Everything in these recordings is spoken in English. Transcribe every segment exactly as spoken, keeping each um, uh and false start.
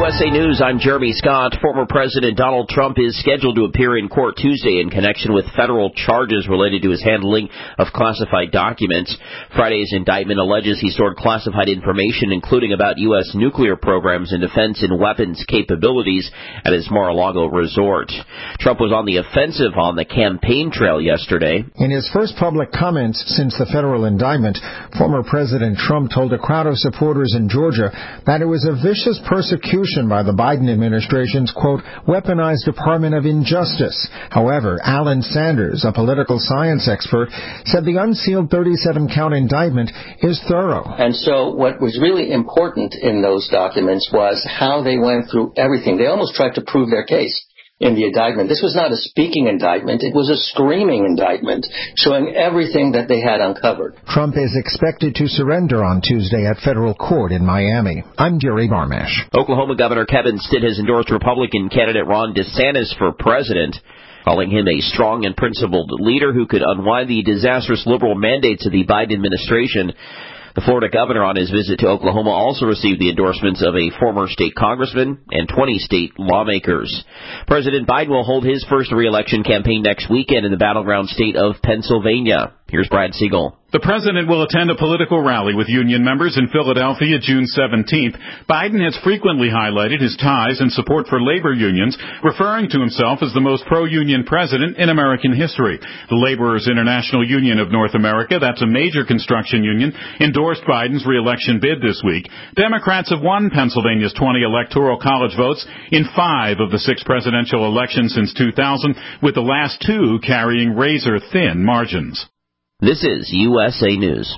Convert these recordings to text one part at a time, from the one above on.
U S A News, I'm Jeremy Scott. Former President Donald Trump is scheduled to appear in court Tuesday in connection with federal charges related to his handling of classified documents. Friday's indictment alleges he stored classified information, including about U S nuclear programs and defense and weapons capabilities at his Mar-a-Lago resort. Trump was on the offensive on the campaign trail yesterday. In his first public comments since the federal indictment, former President Trump told a crowd of supporters in Georgia that it was a vicious persecution by the Biden administration's, quote, weaponized Department of Injustice. However, Alan Sanders, a political science expert, said the unsealed thirty-seven count indictment is thorough. And so what was really important in those documents was how they went through everything. They almost tried to prove their case in the indictment. This was not a speaking indictment. It was a screaming indictment, showing everything that they had uncovered. Trump is expected to surrender on Tuesday at federal court in Miami. I'm Jerry Barmash. Oklahoma Governor Kevin Stitt has endorsed Republican candidate Ron DeSantis for president, calling him a strong and principled leader who could unwind the disastrous liberal mandates of the Biden administration. The Florida governor on his visit to Oklahoma also received the endorsements of a former state congressman and twenty state lawmakers. President Biden will hold his first re-election campaign next weekend in the battleground state of Pennsylvania. Here's Brad Siegel. The president will attend a political rally with union members in Philadelphia June seventeenth. Biden has frequently highlighted his ties and support for labor unions, referring to himself as the most pro-union president in American history. The Laborers International Union of North America, that's a major construction union, endorsed Biden's re-election bid this week. Democrats have won Pennsylvania's twenty electoral college votes in five of the six presidential elections since two thousand, with the last two carrying razor-thin margins. This is U S A News.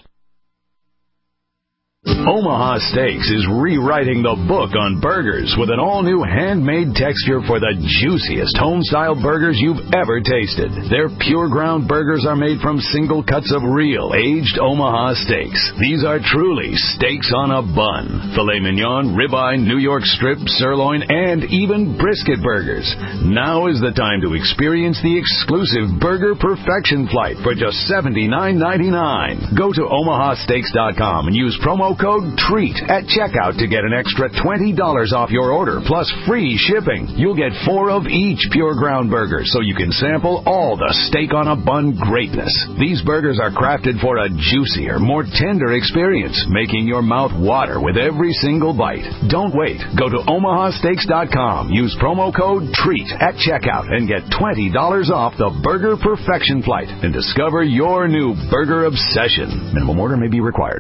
Omaha Steaks is rewriting the book on burgers with an all-new handmade texture for the juiciest home-style burgers you've ever tasted. Their pure ground burgers are made from single cuts of real, aged Omaha steaks. These are truly steaks on a bun. Filet mignon, ribeye, New York strip, sirloin, and even brisket burgers. Now is the time to experience the exclusive Burger Perfection Flight for just seventy-nine ninety-nine. Go to omaha steaks dot com and use promo code TREAT at checkout to get an extra twenty dollars off your order, plus free shipping. You'll get four of each pure ground burger, so you can sample all the steak on a bun greatness. These burgers are crafted for a juicier, more tender experience, making your mouth water with every single bite. Don't wait. Go to omaha steaks dot com. Use promo code TREAT at checkout and get twenty dollars off the Burger Perfection Flight and discover your new burger obsession. Minimum order may be required.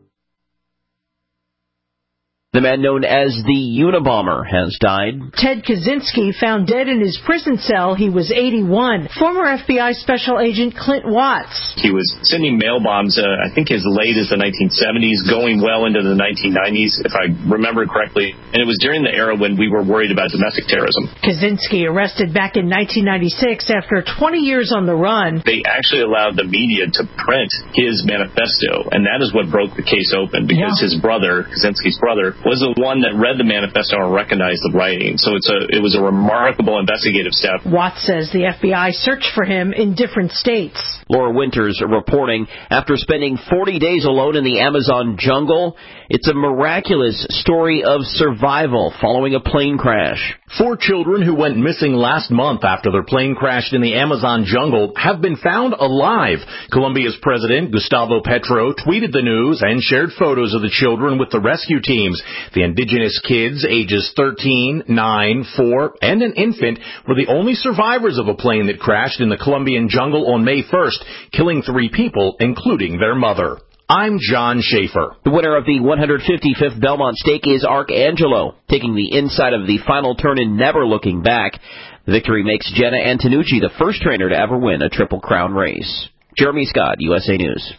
The man known as the Unabomber has died. Ted Kaczynski found dead in his prison cell. He was eighty-one. Former F B I Special Agent Clint Watts. He was sending mail bombs, uh, I think as late as the nineteen seventies, going well into the nineteen nineties, if I remember correctly. And it was during the era when we were worried about domestic terrorism. Kaczynski arrested back in nineteen ninety-six after twenty years on the run. They actually allowed the media to print his manifesto, and that is what broke the case open, because yeah. his brother, Kaczynski's brother, was the one that read the manifesto and recognized the writing. So it's a it was a remarkable investigative step. Watts says the F B I searched for him in different states. Laura Winters reporting, after spending forty days alone in the Amazon jungle, it's a miraculous story of survival following a plane crash. Four children who went missing last month after their plane crashed in the Amazon jungle have been found alive. Colombia's President Gustavo Petro tweeted the news and shared photos of the children with the rescue teams. The indigenous kids, ages thirteen, nine, four, and an infant, were the only survivors of a plane that crashed in the Colombian jungle on May first, killing three people, including their mother. I'm John Schaefer. The winner of the one hundred fifty-fifth Belmont Stake is Arcangelo, taking the inside of the final turn and never looking back. The victory makes Jenna Antonucci the first trainer to ever win a Triple Crown race. Jeremy Scott, U S A News.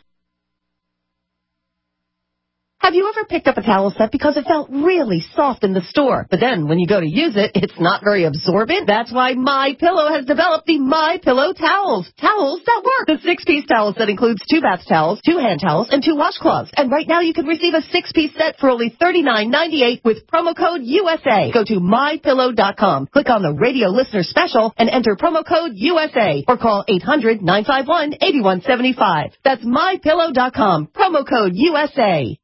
Have you ever picked up a towel set because it felt really soft in the store, but then when you go to use it, it's not very absorbent? That's why MyPillow has developed the MyPillow towels. Towels that work. The six-piece towel set includes two bath towels, two hand towels, and two washcloths. And right now you can receive a six-piece set for only thirty-nine ninety-eight with promo code U S A. Go to my pillow dot com, click on the radio listener special, and enter promo code U S A, or call eight hundred nine five one eight one seven five. That's my pillow dot com, promo code U S A.